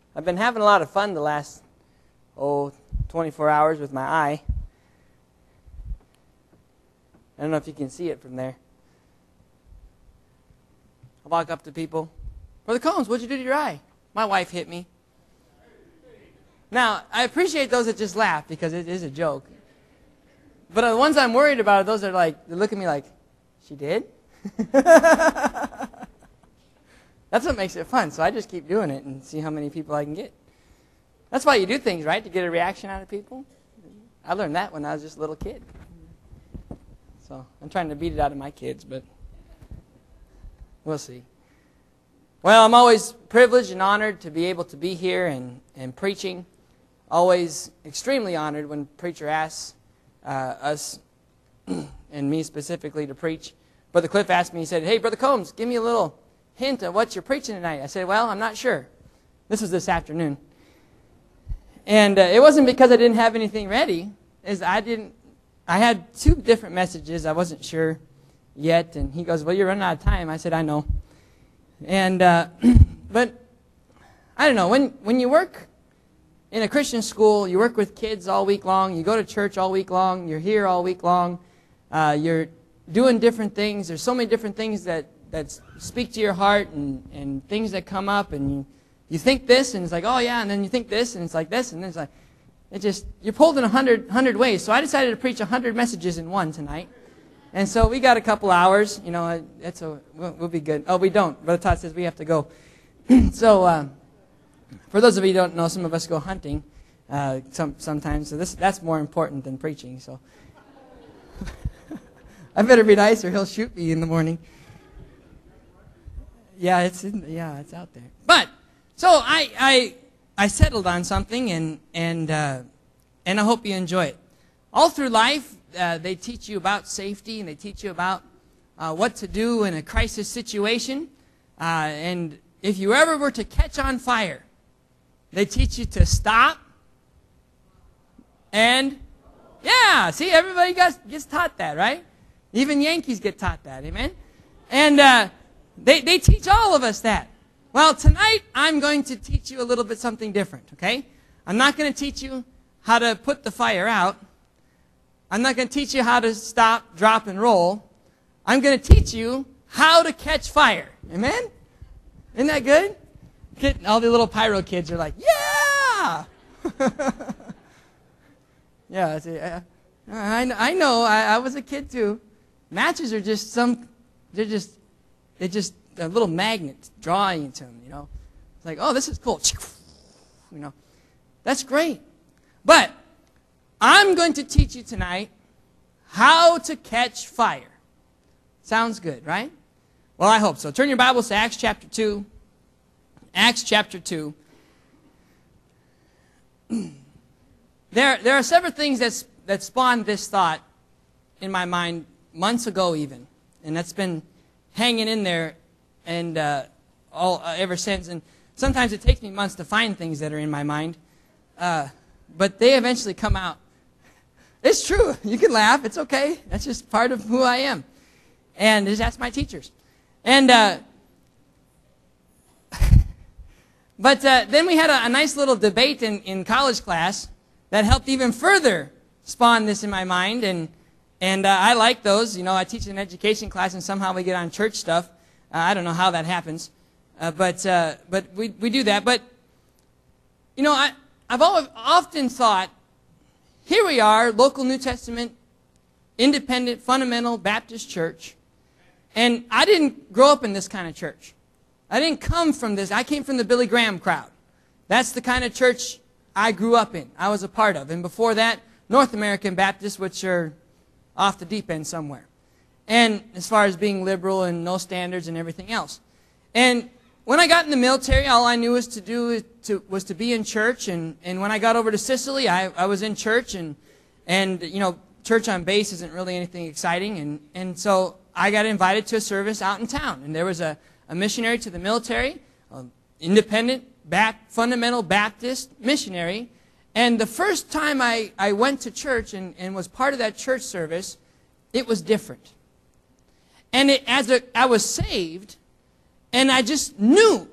I've been having a lot of fun the last, 24 hours with my eye. I don't know if you can see it from there. I walk up to people. Brother Combs, what'd you do to your eye? My wife hit me. Now, I appreciate those that just laugh because it is a joke. But the ones I'm worried about are those that are like, they look at me like, she did? That's what makes it fun. So I just keep doing it and see how many people I can get. That's why you do things, right? To get a reaction out of people. I learned that when I was just a little kid. So I'm trying to beat it out of my kids, but we'll see. Well, I'm always privileged and honored to be able to be here and preaching. Always extremely honored when preacher asks us, and me specifically, to preach. Brother Cliff asked me, he said, hey, Brother Combs, give me a little hint of what you're preaching tonight. I said, well, I'm not sure. This was this afternoon. And it wasn't because I didn't have anything ready. I had 2 different messages. I wasn't sure yet. And he goes, well, you're running out of time. I said, I know. And but I don't know. When you work in a Christian school, you work with kids all week long. You go to church all week long. You're here all week long. You're doing different things. There's so many different things that speak to your heart and things that come up. And you think this, and it's like, oh, yeah. And then you think this, and it's like this. And then it's like, you're pulled in 100 ways. So I decided to preach 100 messages in one tonight. And so we got a couple hours. You know, we'll be good. Oh, we don't. Brother Todd says we have to go. So for those of you who don't know, some of us go hunting sometimes. So that's more important than preaching. So I better be nice or he'll shoot me in the morning. Yeah, it's out there. But so I settled on something, and I hope you enjoy it. All through life, they teach you about safety, and they teach you about what to do in a crisis situation. And if you ever were to catch on fire, they teach you to stop. And yeah, see, everybody gets taught that, right? Even Yankees get taught that, amen? And they teach all of us that. Well, tonight I'm going to teach you a little bit something different, okay? I'm not going to teach you how to put the fire out. I'm not going to teach you how to stop, drop, and roll. I'm going to teach you how to catch fire. Amen? Isn't that good? All the little pyro kids are like, yeah! Yeah, I know. I was a kid too. Matches are just they're just a little magnet drawing you to them, you know. It's like, oh, this is cool. You know, that's great. But I'm going to teach you tonight how to catch fire. Sounds good, right? Well, I hope so. Turn your Bibles to Acts chapter 2. Acts chapter 2. There are several things that spawned this thought in my mind months ago even. And that's been hanging in there and ever since. And sometimes it takes me months to find things that are in my mind. But they eventually come out. It's true. You can laugh. It's okay. That's just part of who I am. And just ask my teachers. And but then we had a nice little debate in college class that helped even further spawn this in my mind. And I like those. You know, I teach an education class, and somehow we get on church stuff. I don't know how that happens. But we do that. But, you know, I've often thought, here we are, local New Testament, independent, fundamental Baptist church. And I didn't grow up in this kind of church. I didn't come from this. I came from the Billy Graham crowd. That's the kind of church I grew up in. I was a part of. And before that, North American Baptists, which are off the deep end somewhere. And as far as being liberal and no standards and everything else. And when I got in the military, all I knew was to be in church. And when I got over to Sicily, I was in church. And you know, church on base isn't really anything exciting. And so I got invited to a service out in town. And there was a missionary to the military, independent, fundamental Baptist missionary. And the first time I went to church and was part of that church service, it was different. And I was saved, and I just knew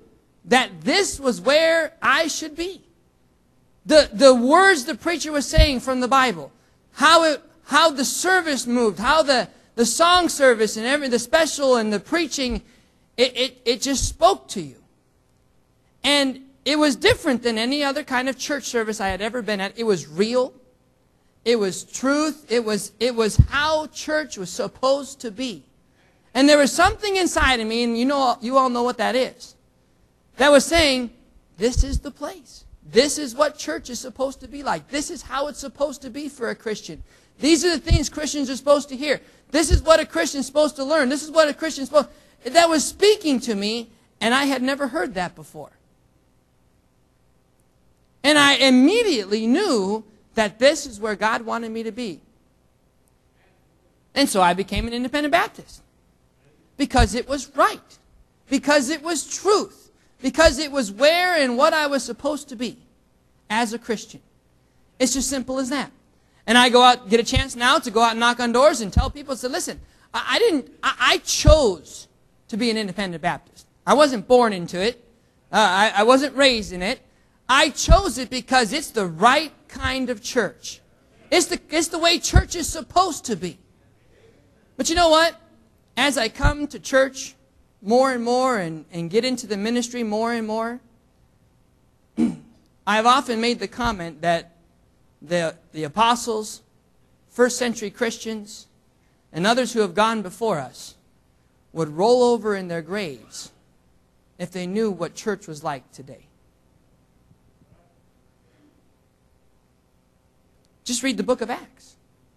that this was where I should be. The words the preacher was saying from the Bible, how the service moved, how the song service and the special and the preaching, it just spoke to you. And it was different than any other kind of church service I had ever been at. It was real. It was truth. It was how church was supposed to be. And there was something inside of me, and you all know what that is, that was saying, this is the place. This is what church is supposed to be like. This is how it's supposed to be for a Christian. These are the things Christians are supposed to hear. This is what a Christian is supposed to learn. This is what a Christian is supposed to... That was speaking to me, and I had never heard that before. And I immediately knew that this is where God wanted me to be. And so I became an independent Baptist. Because it was right. Because it was truth. Because it was where and what I was supposed to be as a Christian. It's just simple as that. And I go out, get a chance now to go out and knock on doors and tell people, say, listen, I chose to be an independent Baptist. I wasn't born into it. I wasn't raised in it. I chose it because it's the right kind of church. It's the way church is supposed to be. But you know what? As I come to church more and more and get into the ministry more and more, I've often made the comment that the apostles, first century Christians, and others who have gone before us would roll over in their graves if they knew what church was like today. Just read the book of Acts.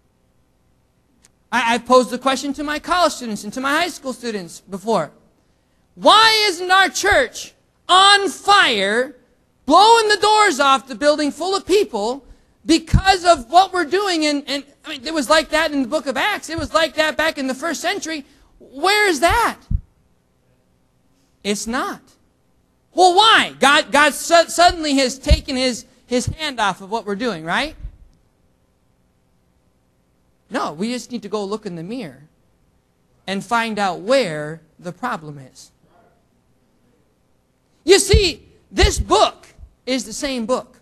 I've posed the question to my college students and to my high school students before. Why isn't our church on fire, blowing the doors off the building full of people because of what we're doing? And I mean, it was like that in the book of Acts. It was like that back in the first century. Where is that? It's not. Well, why? God suddenly has taken his hand off of what we're doing, right? No, we just need to go look in the mirror and find out where the problem is. You see, this book is the same book.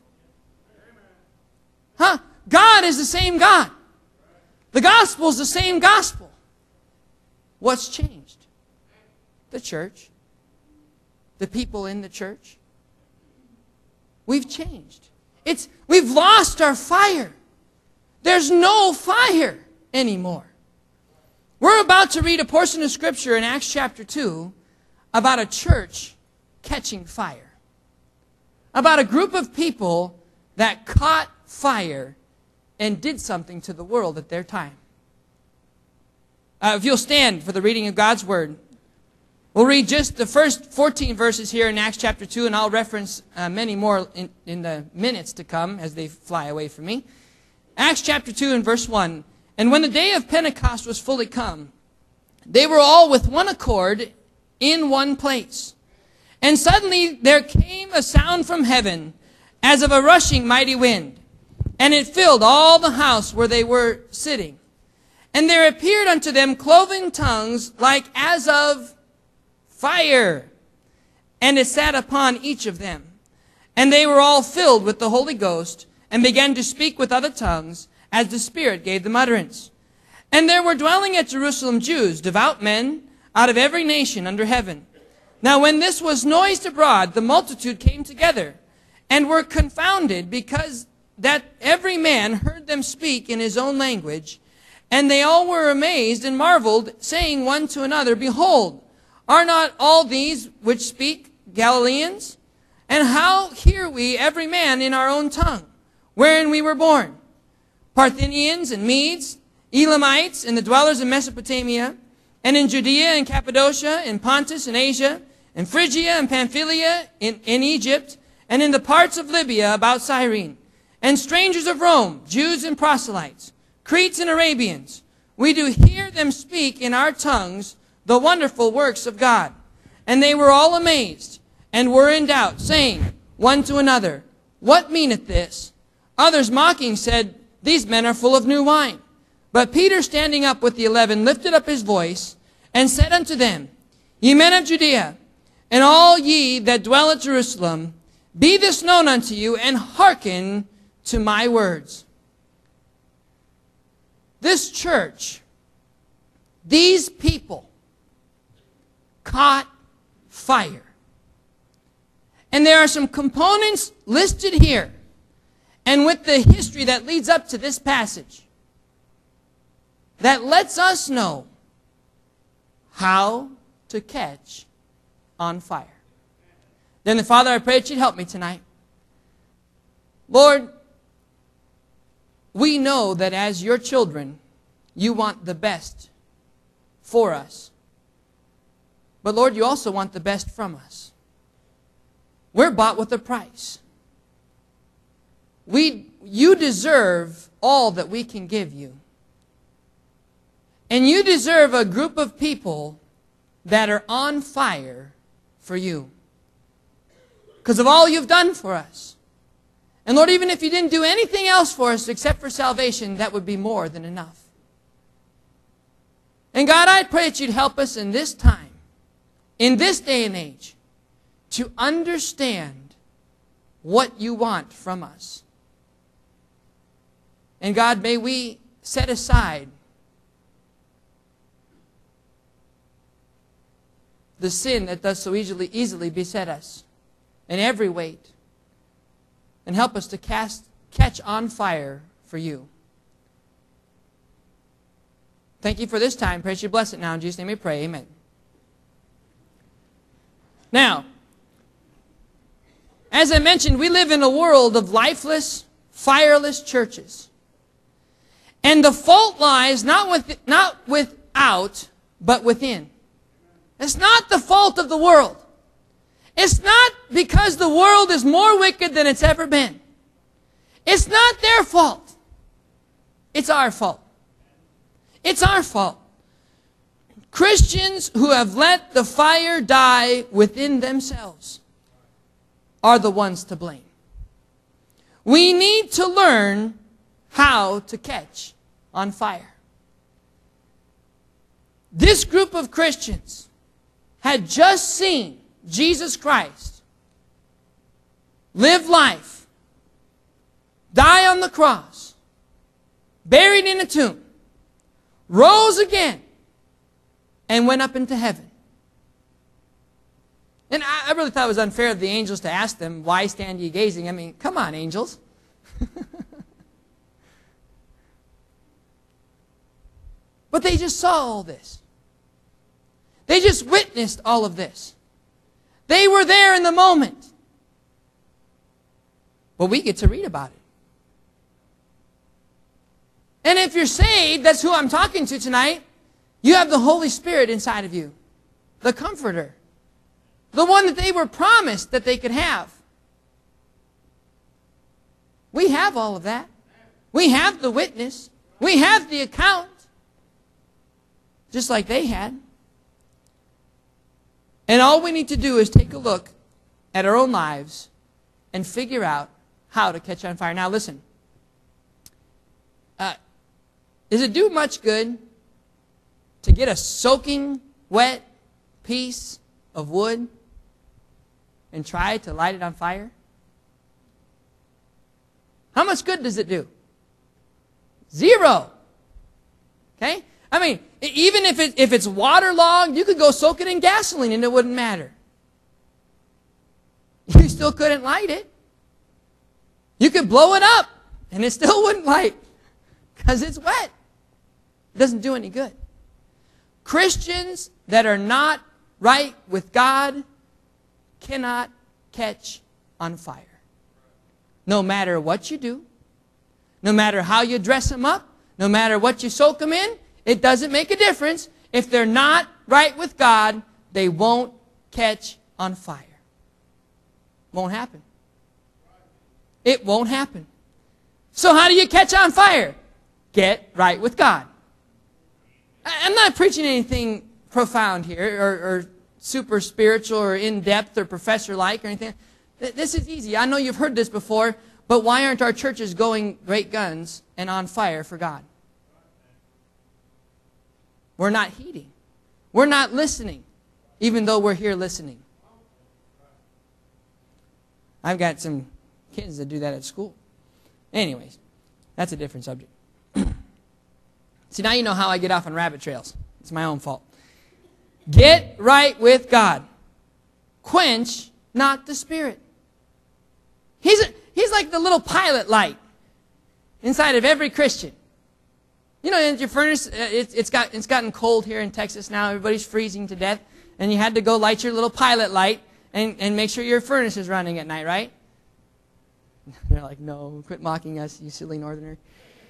Huh? God is the same God. The gospel is the same gospel. What's changed? The church. The people in the church. We've changed. We've lost our fire. There's no fire anymore. We're about to read a portion of Scripture in Acts chapter 2 about a church catching fire. About a group of people that caught fire and did something to the world at their time. If you'll stand for the reading of God's Word, we'll read just the first 14 verses here in Acts chapter 2, and I'll reference many more in the minutes to come as they fly away from me. Acts chapter 2 and verse 1. And when the day of Pentecost was fully come, they were all with one accord in one place. And suddenly there came a sound from heaven as of a rushing mighty wind, and it filled all the house where they were sitting. And there appeared unto them cloven tongues like as of fire, and it sat upon each of them. And they were all filled with the Holy Ghost, and began to speak with other tongues, as the Spirit gave them utterance. And there were dwelling at Jerusalem Jews, devout men, out of every nation under heaven. Now when this was noised abroad, the multitude came together, and were confounded, because that every man heard them speak in his own language. And they all were amazed and marveled, saying one to another, Behold, are not all these which speak Galileans? And how hear we every man in our own tongue, wherein we were born? Parthians and Medes, Elamites, and the dwellers in Mesopotamia, and in Judea and Cappadocia, in Pontus and Asia, in Phrygia and Pamphylia, in Egypt, and in the parts of Libya about Cyrene, and strangers of Rome, Jews and proselytes, Cretes and Arabians, we do hear them speak in our tongues the wonderful works of God. And they were all amazed, and were in doubt, saying one to another, What meaneth this? Others mocking said, These men are full of new wine. But Peter, standing up with the 11, lifted up his voice, and said unto them, Ye men of Judea, and all ye that dwell at Jerusalem, be this known unto you, and hearken to my words. This church, these people, caught fire. And there are some components listed here, and with the history that leads up to this passage, that lets us know how to catch on fire. Then the Father, I pray that you'd help me tonight. Lord, we know that as your children, you want the best for us. But Lord, you also want the best from us. We're bought with a price. You deserve all that we can give you. And you deserve a group of people that are on fire for you, because of all you've done for us. And Lord, even if you didn't do anything else for us except for salvation, that would be more than enough. And God, I pray that you'd help us in this time, in this day and age, to understand what you want from us. And God, may we set aside the sin that does so easily beset us, and every weight, and help us to catch on fire for you. Thank you for this time. Pray that you bless it now. In Jesus' name we pray. Amen. Now, as I mentioned, we live in a world of lifeless, fireless churches. And the fault lies not without, but within. It's not the fault of the world. It's not because the world is more wicked than it's ever been. It's not their fault. It's our fault. It's our fault. Christians who have let the fire die within themselves are the ones to blame. We need to learn how to catch on fire. This group of Christians had just seen Jesus Christ live life, die on the cross, buried in a tomb, rose again, and went up into heaven. And I really thought it was unfair of the angels to ask them, why stand ye gazing? I mean, come on, angels. But they just saw all this. They just witnessed all of this. They were there in the moment. But we get to read about it. And if you're saved, that's who I'm talking to tonight, you have the Holy Spirit inside of you. The Comforter. The one that they were promised that they could have. We have all of that. We have the witness. We have the account. Just like they had. And all we need to do is take a look at our own lives and figure out how to catch on fire. Now listen. Does it do much good to get a soaking wet piece of wood and try to light it on fire? How much good does it do? Zero. Okay? I mean, even if it's waterlogged, you could go soak it in gasoline and it wouldn't matter. You still couldn't light it. You could blow it up and it still wouldn't light because it's wet. It doesn't do any good. Christians that are not right with God cannot catch on fire. No matter what you do, no matter how you dress them up, no matter what you soak them in, it doesn't make a difference. If they're not right with God, they won't catch on fire. Won't happen. It won't happen. So how do you catch on fire? Get right with God. I'm not preaching anything profound here or super spiritual or in-depth or professor-like or anything. This is easy. I know you've heard this before, but why aren't our churches going great guns and on fire for God? We're not heeding. We're not listening, even though we're here listening. I've got some kids that do that at school. Anyways, that's a different subject. See, now you know how I get off on rabbit trails. It's my own fault. Get right with God. Quench not the Spirit. He's like the little pilot light inside of every Christian. You know, in your furnace, it's gotten cold here in Texas now. Everybody's freezing to death. And you had to go light your little pilot light and make sure your furnace is running at night, right? They're like, no, quit mocking us, you silly northerner.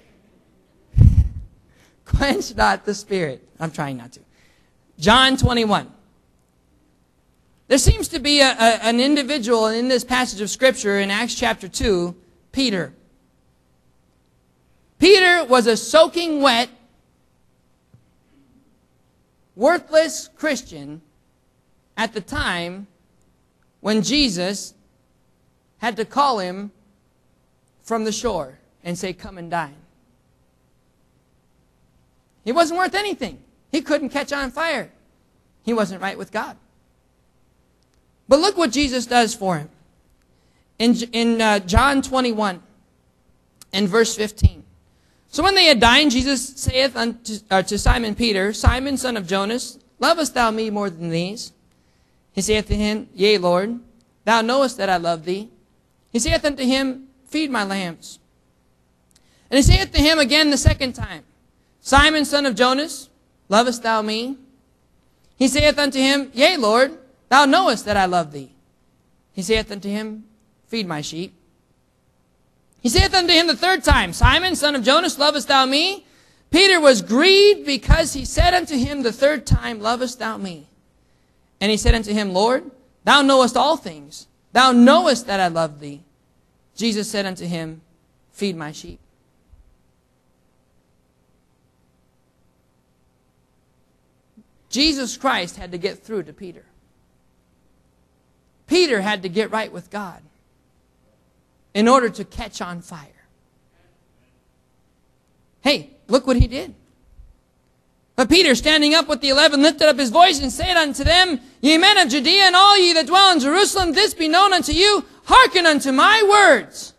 Quench not the Spirit. I'm trying not to. John 21. There seems to be an individual in this passage of Scripture in Acts chapter 2, Peter. Peter was a soaking wet, worthless Christian at the time when Jesus had to call him from the shore and say, come and dine. He wasn't worth anything. He couldn't catch on fire. He wasn't right with God. But look what Jesus does for him. In John 21 and verse 15. So when they had dined, Jesus saith to Simon Peter, Simon, son of Jonas, lovest thou me more than these? He saith to him, Yea, Lord, thou knowest that I love thee. He saith unto him, Feed my lambs. And he saith to him again the second time, Simon, son of Jonas, lovest thou me? He saith unto him, Yea, Lord, thou knowest that I love thee. He saith unto him, Feed my sheep. He saith unto him the third time, Simon, son of Jonas, lovest thou me? Peter was grieved because he said unto him the third time, Lovest thou me? And he said unto him, Lord, thou knowest all things. Thou knowest that I love thee. Jesus said unto him, Feed my sheep. Jesus Christ had to get through to Peter. Peter had to get right with God in order to catch on fire. Hey, look what he did. But Peter, standing up with the 11, lifted up his voice and said unto them, Ye men of Judea, and all ye that dwell in Jerusalem, this be known unto you, hearken unto my words.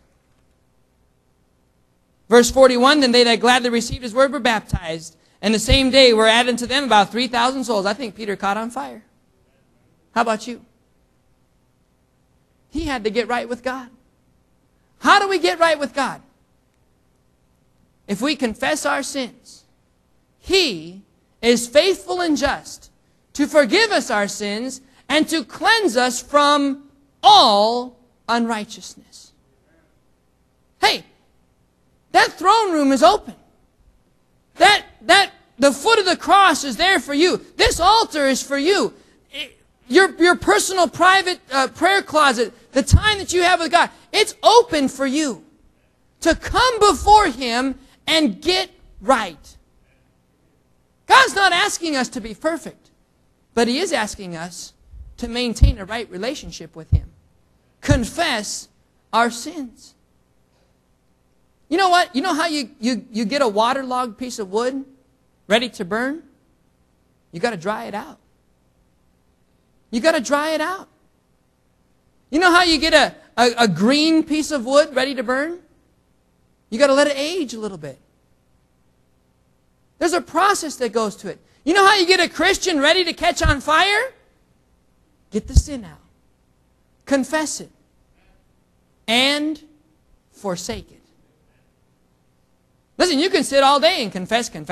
Verse 41, Then they that gladly received his word were baptized, and the same day were added to them about 3,000 souls. I think Peter caught on fire. How about you? He had to get right with God. How do we get right with God? If we confess our sins, He is faithful and just to forgive us our sins and to cleanse us from all unrighteousness. Hey, that throne room is open. The foot of the cross is there for you. This altar is for you. Your personal private prayer closet, the time that you have with God, it's open for you to come before Him and get right. God's not asking us to be perfect, but He is asking us to maintain a right relationship with Him. Confess our sins. You know what? You know how you get a waterlogged piece of wood ready to burn? You got to dry it out. You got to dry it out. You know how you get a green piece of wood ready to burn? You got to let it age a little bit. There's a process that goes to it. You know how you get a Christian ready to catch on fire? Get the sin out. Confess it. And forsake it. Listen, you can sit all day and confess. You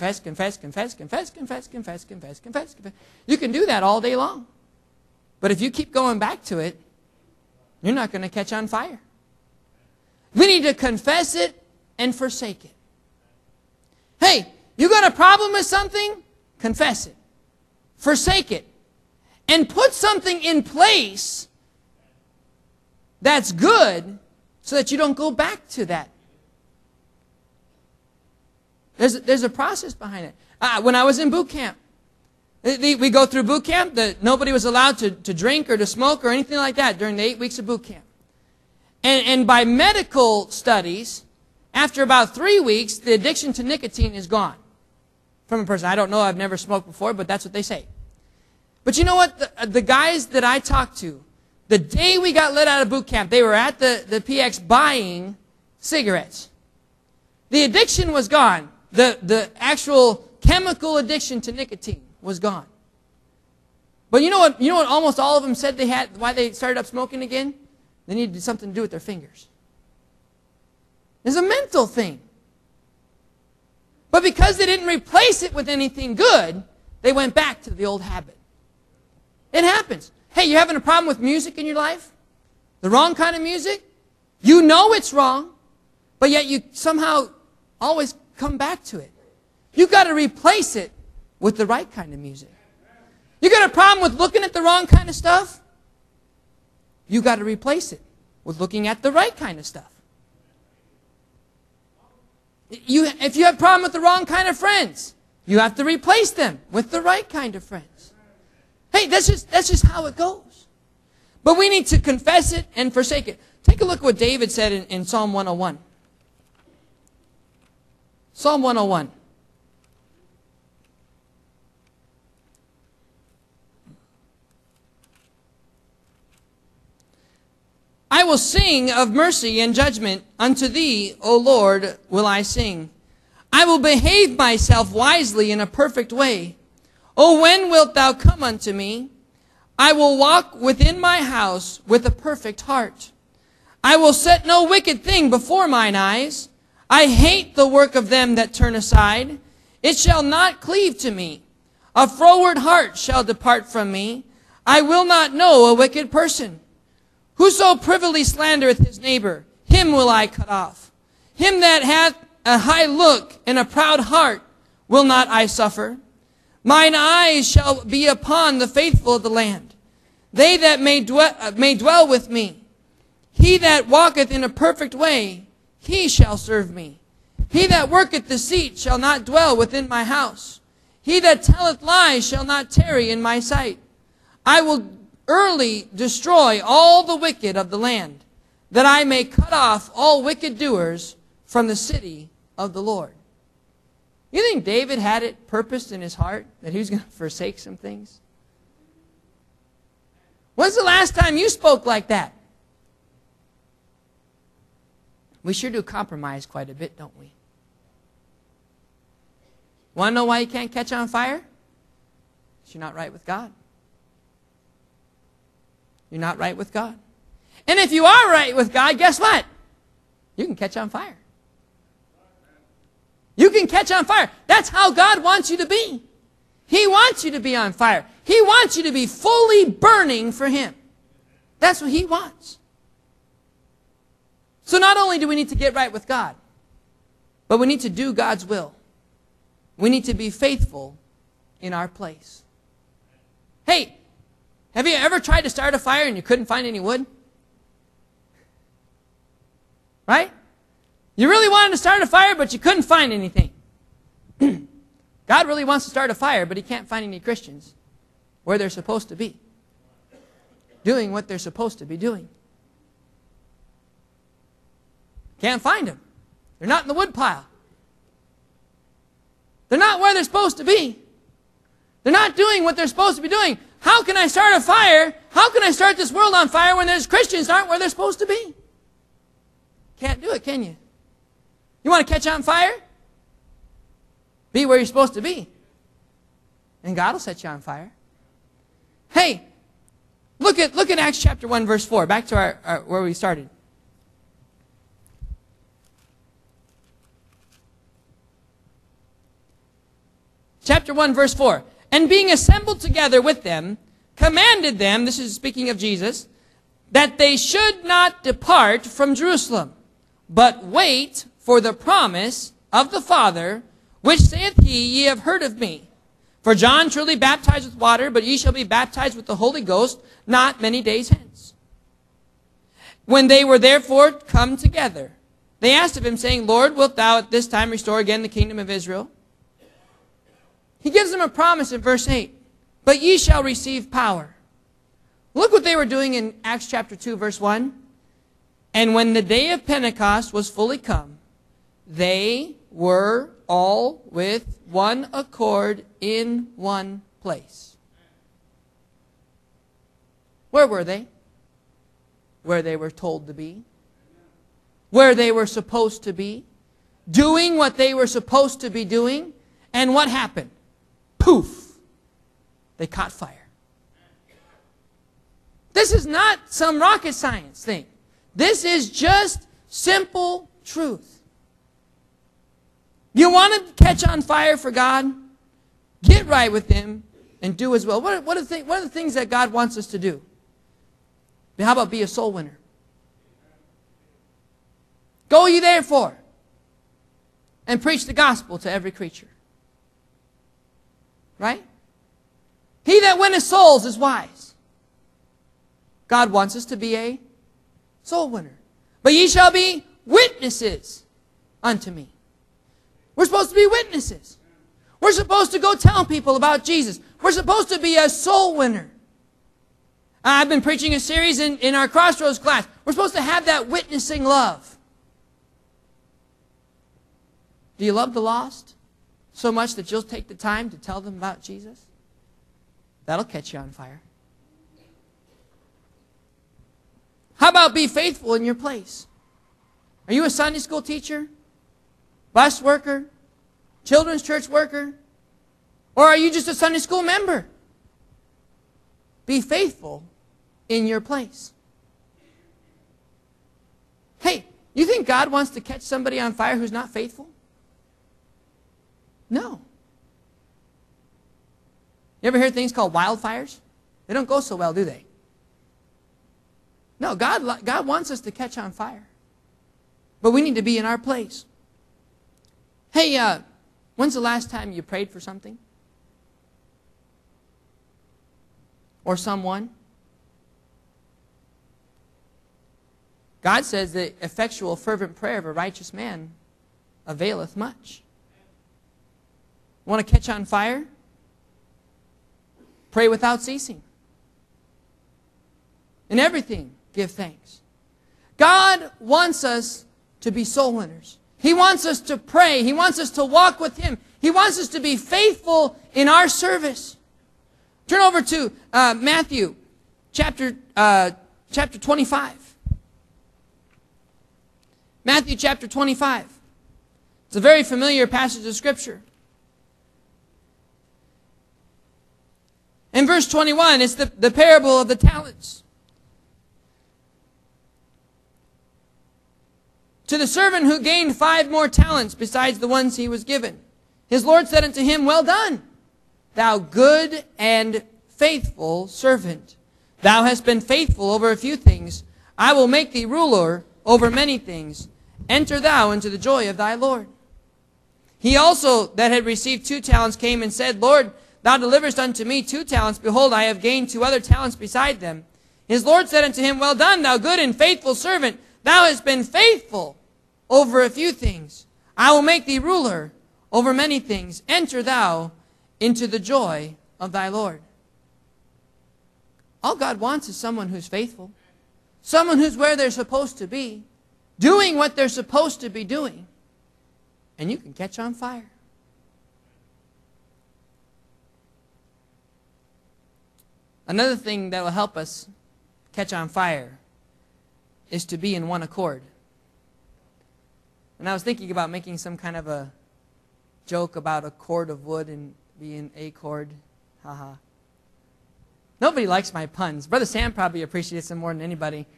can do that all day long. But if you keep going back to it, you're not going to catch on fire. We need to confess it and forsake it. Hey, you got a problem with something? Confess it. Forsake it. And put something in place that's good so that you don't go back to that. There's a process behind it. When I was in boot camp, we go through boot camp. Nobody was allowed to drink or to smoke or anything like that during the 8 weeks of boot camp. And by medical studies, after about 3 weeks, the addiction to nicotine is gone from a person. I don't know. I've never smoked before, but that's what they say. But you know what? The guys that I talked to The day we got let out of boot camp, they were at the PX buying cigarettes. The addiction was gone. The actual chemical addiction to nicotine was gone. But you know what almost all of them said they had, why they started up smoking again? They needed something to do with their fingers. It's a mental thing. But because they didn't replace it with anything good, they went back to the old habit. It happens. Hey, you having a problem with music in your life? The wrong kind of music? You know it's wrong, but yet you somehow always come back to it. You've got to replace it with the right kind of music. You got a problem with looking at the wrong kind of stuff? You got to replace it with looking at the right kind of stuff. If you have a problem with the wrong kind of friends, you have to replace them with the right kind of friends. Hey, that's just how it goes. But we need to confess it and forsake it. Take a look at what David said in Psalm 101. Psalm 101. I will sing of mercy and judgment. Unto thee, O Lord, will I sing. I will behave myself wisely in a perfect way. O when wilt thou come unto me? I will walk within my house with a perfect heart. I will set no wicked thing before mine eyes. I hate the work of them that turn aside. It shall not cleave to me. A froward heart shall depart from me. I will not know a wicked person. Whoso privily slandereth his neighbor, him will I cut off. Him that hath a high look and a proud heart will not I suffer. Mine eyes shall be upon the faithful of the land, they that may dwell with me. He that walketh in a perfect way, he shall serve me. He that worketh deceit shall not dwell within my house. He that telleth lies shall not tarry in my sight. I will early destroy all the wicked of the land, that I may cut off all wicked doers from the city of the Lord. You think David had it purposed in his heart that he was going to forsake some things? When's the last time you spoke like that? We sure do compromise quite a bit, don't we? Want to know why you can't catch on fire? Because you're not right with God. You're not right with God. And if you are right with God, guess what? You can catch on fire. You can catch on fire. That's how God wants you to be. He wants you to be on fire. He wants you to be fully burning for Him. That's what He wants. So not only do we need to get right with God, but we need to do God's will. We need to be faithful in our place. Hey, have you ever tried to start a fire and you couldn't find any wood? Right? You really wanted to start a fire, but you couldn't find anything. God really wants to start a fire, but He can't find any Christians where they're supposed to be, doing what they're supposed to be doing. Can't find them. They're not in the wood pile. They're not where they're supposed to be. They're not doing what they're supposed to be doing. How can I start a fire? How can I start this world on fire when there's Christians aren't where they're supposed to be? Can't do it, can you? You want to catch on fire? Be where you're supposed to be. And God will set you on fire. Hey, look at Acts chapter 1, verse 4. Back to our where we started. Chapter 1, verse 4. And being assembled together with them, commanded them, this is speaking of Jesus, that they should not depart from Jerusalem, but wait for the promise of the Father, which saith he, ye have heard of me. For John truly baptized with water, but ye shall be baptized with the Holy Ghost not many days hence. When they were therefore come together, they asked of him, saying, Lord, wilt thou at this time restore again the kingdom of Israel? He gives them a promise in verse 8. But ye shall receive power. Look what they were doing in Acts chapter 2, verse 1. And when the day of Pentecost was fully come, they were all with one accord in one place. Where were they? where they were told to be, where they were supposed to be, doing what they were supposed to be doing, and what happened? Poof! They caught fire. This is not some rocket science thing. This is just simple truth. You want to catch on fire for God? Get right with Him and do His will. What are the things that God wants us to do? How about be a soul winner? Go ye therefore and preach the gospel to every creature. Right? He that winneth souls is wise. God wants us to be a soul winner. But ye shall be witnesses unto me. We're supposed to be witnesses. We're supposed to go tell people about Jesus. We're supposed to be a soul winner. I've been preaching a series in our Crossroads class. We're supposed to have that witnessing love. Do you love the lost so much that you'll take the time to tell them about Jesus? That'll catch you on fire. How about be faithful in your place? Are you a Sunday school teacher? Bus worker? Children's church worker? Or are you just a Sunday school member? Be faithful in your place. Hey, you think God wants to catch somebody on fire who's not faithful? No. You ever hear things called wildfires? They don't go so well, do they? No, God wants us to catch on fire. But we need to be in our place. Hey, when's the last time you prayed for something? Or someone? God says the effectual fervent prayer of a righteous man availeth much. Want to catch on fire? Pray without ceasing. In everything, give thanks. God wants us to be soul winners. He wants us to pray. He wants us to walk with Him. He wants us to be faithful in our service. Turn over to Matthew chapter 25. Matthew chapter 25. It's a very familiar passage of Scripture. In verse 21, it's the parable of the talents. To the servant who gained 5 more talents besides the ones he was given, his Lord said unto him, Well done, thou good and faithful servant. Thou hast been faithful over a few things. I will make thee ruler over many things. Enter thou into the joy of thy Lord. He also that had received 2 talents came and said, Lord, thou deliverest unto me 2 talents. Behold, I have gained 2 other talents beside them. His Lord said unto him, Well done, thou good and faithful servant. Thou hast been faithful over a few things. I will make thee ruler over many things. Enter thou into the joy of thy Lord. All God wants is someone who's faithful. Someone who's where they're supposed to be. Doing what they're supposed to be doing. And you can catch on fire. Another thing that will help us catch on fire is to be in one accord. And I was thinking about making some kind of a joke about a cord of wood and being a cord. Haha. Nobody likes my puns. Brother Sam probably appreciates them more than anybody.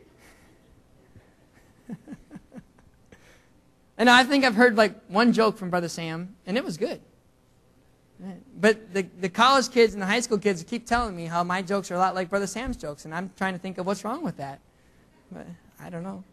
And I think I've heard like one joke from Brother Sam, and it was good. But the college kids and the high school kids keep telling me how my jokes are a lot like Brother Sam's jokes, and I'm trying to think of what's wrong with that. But I don't know.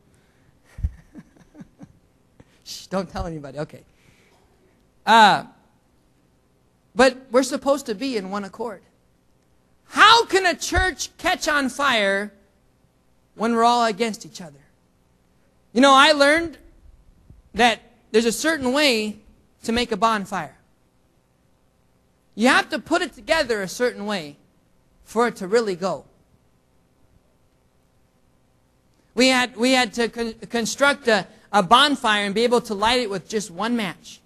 Shh, don't tell anybody. Okay. But we're supposed to be in one accord. How can a church catch on fire when we're all against each other? You know, I learned that there's a certain way to make a bonfire. You have to put it together a certain way for it to really go. We had to construct a bonfire and be able to light it with just one match.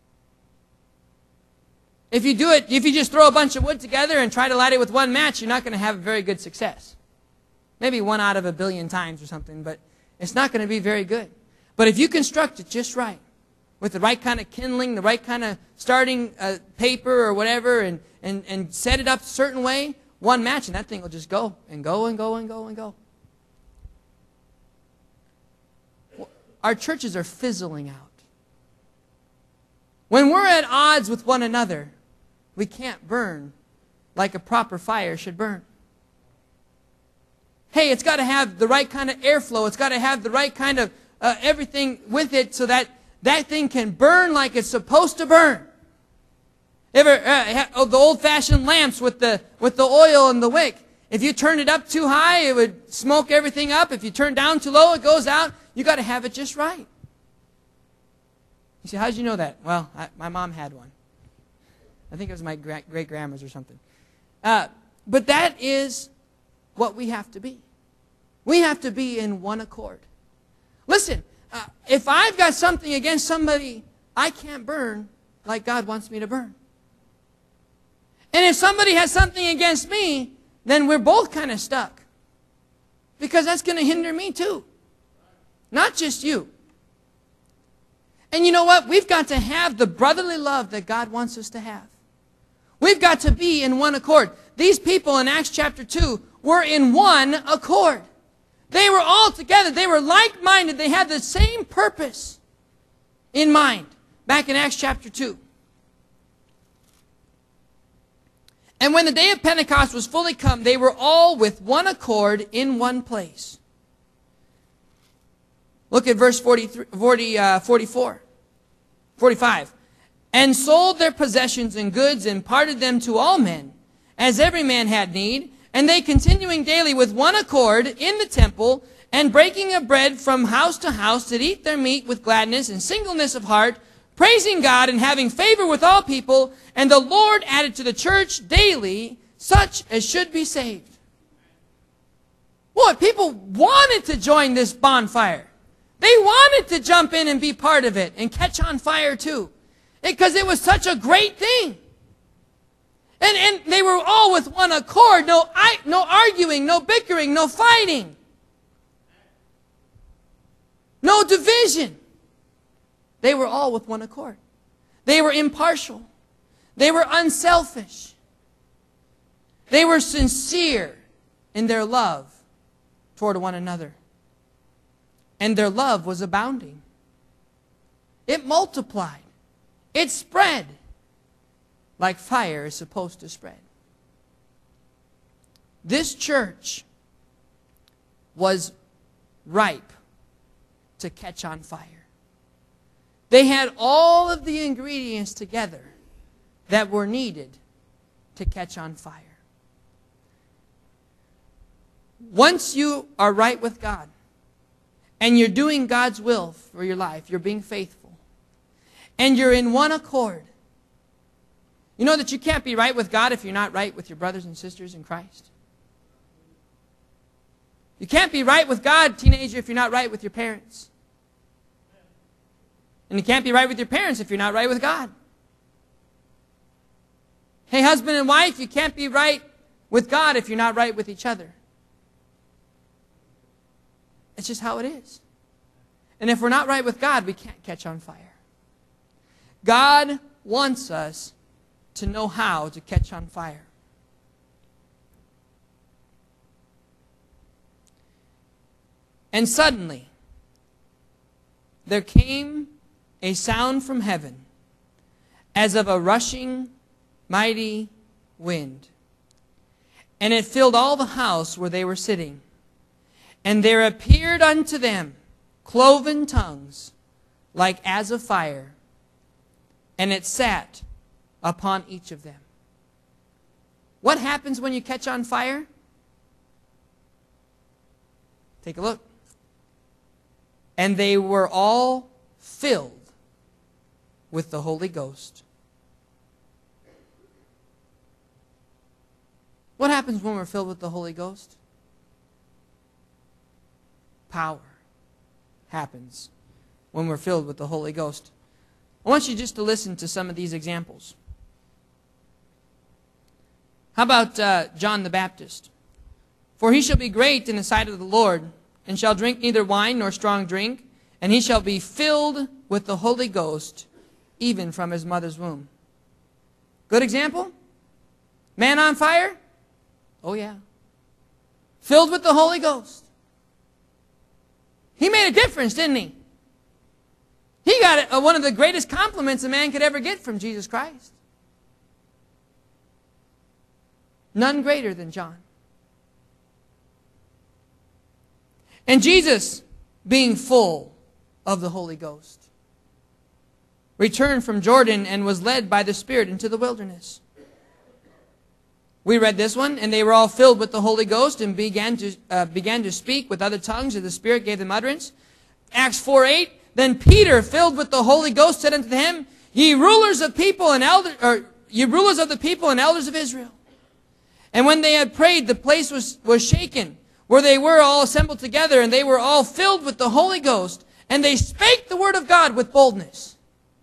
If you just throw a bunch of wood together and try to light it with one match, you're not going to have very good success. Maybe 1 out of a billion times or something, but it's not going to be very good. But if you construct it just right, with the right kind of kindling, the right kind of starting paper or whatever, and set it up a certain way, one match, and that thing will just go and go and go and go and go. Our churches are fizzling out. When we're at odds with one another, we can't burn like a proper fire should burn. Hey, it's got to have the right kind of airflow. It's got to have the right kind of everything with it so that that thing can burn like it's supposed to burn. Ever the old-fashioned lamps with the oil and the wick? If you turn it up too high, it would smoke everything up. If you turn down too low, it goes out. You got to have it just right. You say, how did you know that? Well, my mom had one. I think it was my great-grandma's or something. But that is what we have to be. We have to be in one accord. Listen, if I've got something against somebody, I can't burn like God wants me to burn. And if somebody has something against me, then we're both kind of stuck. Because that's going to hinder me too. Not just you. And you know what? We've got to have the brotherly love that God wants us to have. We've got to be in one accord. These people in Acts chapter 2 were in one accord. They were all together. They were like-minded. They had the same purpose in mind. Back in Acts chapter 2. And when the day of Pentecost was fully come, they were all with one accord in one place. Look at verse 45. And sold their possessions and goods and parted them to all men, as every man had need. And they continuing daily with one accord in the temple, and breaking of bread from house to house, did eat their meat with gladness and singleness of heart, praising God and having favor with all people. And the Lord added to the church daily such as should be saved. Boy, people wanted to join this bonfire. They wanted to jump in and be part of it and catch on fire too. Because it was such a great thing. And they were all with one accord. No arguing, no bickering, no fighting. No division. They were all with one accord. They were impartial. They were unselfish. They were sincere in their love toward one another. And their love was abounding. It multiplied. It spread like fire is supposed to spread. This church was ripe to catch on fire. They had all of the ingredients together that were needed to catch on fire. Once you are right with God, and you're doing God's will for your life, you're being faithful, and you're in one accord, you know that you can't be right with God if you're not right with your brothers and sisters in Christ. You can't be right with God, teenager, if you're not right with your parents. And you can't be right with your parents if you're not right with God. Hey, husband and wife, you can't be right with God if you're not right with each other. It's just how it is. And if we're not right with God, we can't catch on fire. God wants us to know how to catch on fire. And suddenly, there came a sound from heaven, as of a rushing, mighty wind. And it filled all the house where they were sitting. And there appeared unto them cloven tongues, like as of fire, and it sat upon each of them. What happens when you catch on fire? Take a look. And they were all filled with the Holy Ghost. What happens when we're filled with the Holy Ghost? Power happens when we're filled with the Holy Ghost. I want you just to listen to some of these examples. How about John the Baptist? For he shall be great in the sight of the Lord, and shall drink neither wine nor strong drink, and he shall be filled with the Holy Ghost, even from his mother's womb. Good example? Man on fire? Oh yeah. Filled with the Holy Ghost. He made a difference, didn't he? He got one of the greatest compliments a man could ever get from Jesus Christ. None greater than John. And Jesus, being full of the Holy Ghost, returned from Jordan and was led by the Spirit into the wilderness. We read this one, and they were all filled with the Holy Ghost and began to speak with other tongues as the Spirit gave them utterance. Acts 4:8. Then Peter, filled with the Holy Ghost, said unto them, Ye rulers of the people and elders of Israel. And when they had prayed, the place was shaken, where they were all assembled together, and they were all filled with the Holy Ghost, and they spake the word of God with boldness.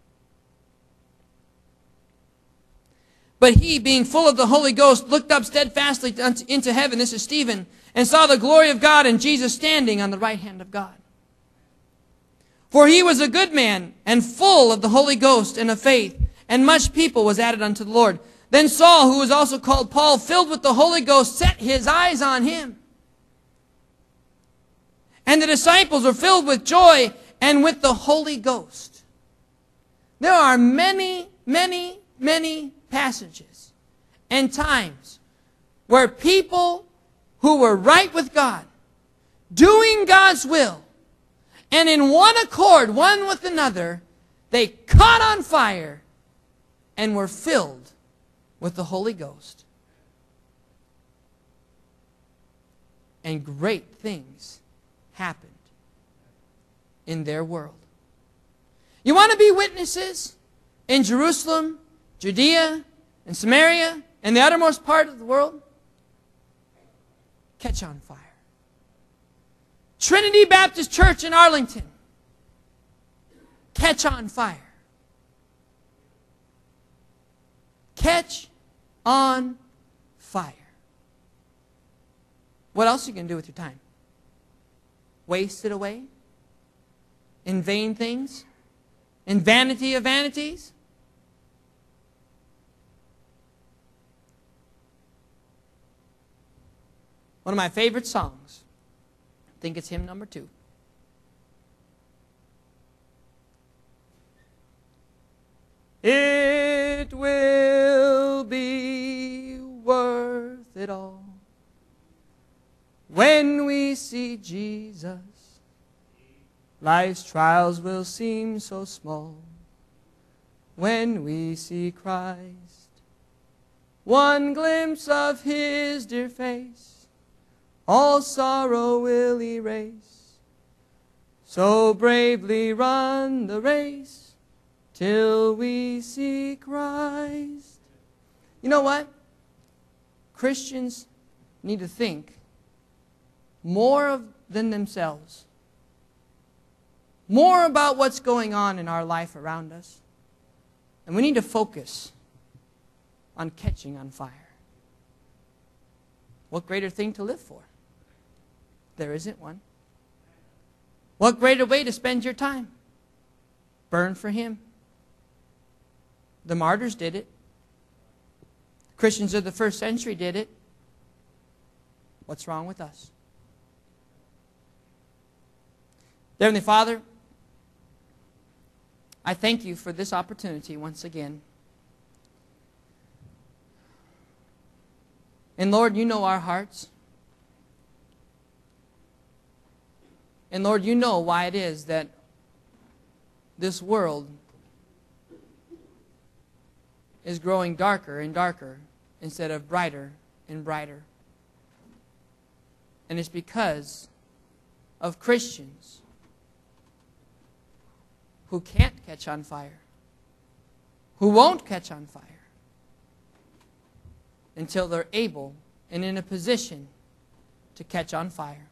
But he, being full of the Holy Ghost, looked up steadfastly into heaven, this is Stephen, and saw the glory of God and Jesus standing on the right hand of God. For he was a good man, and full of the Holy Ghost and of faith, and much people was added unto the Lord. Then Saul, who was also called Paul, filled with the Holy Ghost, set his eyes on him. And the disciples were filled with joy and with the Holy Ghost. There are many, many, many passages and times where people who were right with God, doing God's will, and in one accord, one with another, they caught on fire and were filled with the Holy Ghost. And great things happened in their world. You want to be witnesses in Jerusalem, Judea, and Samaria, and the uttermost part of the world? Catch on fire. Trinity Baptist Church in Arlington. Catch on fire. Catch on fire. What else are you going to do with your time? Waste it away? In vain things? In vanity of vanities? One of my favorite songs. I think it's hymn number 2. It will be worth it all when we see Jesus. Life's trials will seem so small when we see Christ. One glimpse of His dear face, all sorrow will erase. So bravely run the race till we see Christ. You know what? Christians need to think more than themselves. More about what's going on in our life around us. And we need to focus on catching on fire. What greater thing to live for? There isn't one. What greater way to spend your time? Burn for Him. The martyrs did it. Christians of the first century did it. What's wrong with us? Dear Heavenly Father, I thank You for this opportunity once again. And Lord, You know our hearts. And Lord, You know why it is that this world is growing darker and darker instead of brighter and brighter. And it's because of Christians who can't catch on fire, who won't catch on fire until they're able and in a position to catch on fire.